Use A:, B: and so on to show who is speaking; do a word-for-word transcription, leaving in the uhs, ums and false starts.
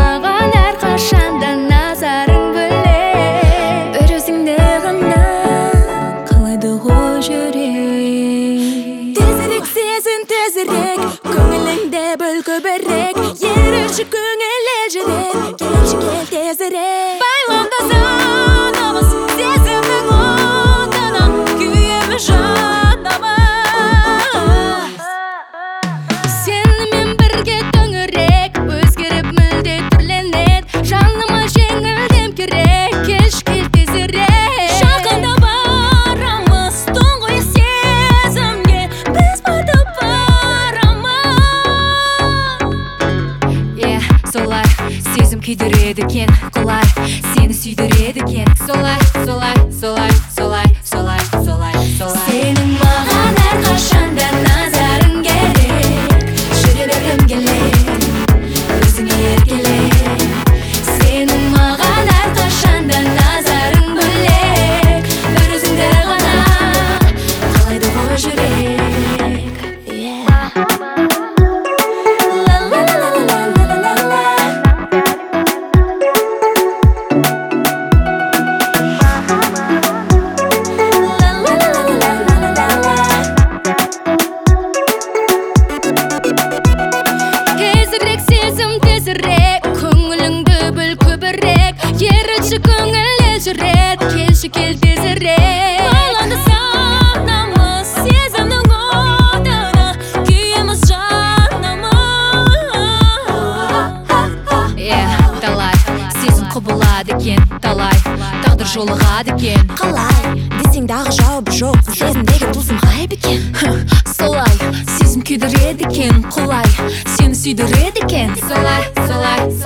A: маған әрқашанда назарың бөлек.
B: бір өзіңді ғана қалайды ғой жүрек. Тезірек сезін, тезірек көңіліңді бөл көбірек. Ерінші көңілі жүрек, келші кел тезірек.
A: Байландасың намыс сезімнің отына, күйеміз жанама. Сенімен бірге төңірек өзгеріп мүлде түрленеді. Жаныма жеңілдем керек, келші кел тезірек.
B: Жақында барамыз тұңғиық сезімге, біз батып барамыз.
A: Yeah, солай сезім күйдіреді екен, құлай сені сүйдіреді екен. Солай, солай, солай, солай, солай, солай, солай.
B: Сенің маған әрқашанда назарың керек, жүре бергім келеді, өзіңе еркелеп.
A: Сенің маған әрқашанда назарың бөлек.
B: бір өзіңді ғана қалайды ғой жүрек.
A: Тезірек сезім, тезірек көңіліңді бөл көбірек. Ерінші көңілі жүреді, келші кел тезірек.
B: Байландысақ намыс сезімнің отына, күйеміз жанама.
A: Yeah, талай сезім құбылады екен, талай тағдыр жолығады екен.
B: Қалай десең дағы жауабы жоқ, сезімдегі тылсым ғайып екен.
A: Солай сезім күйдіреді екен, құлай сені сүйдіреді екен. Солай, солай,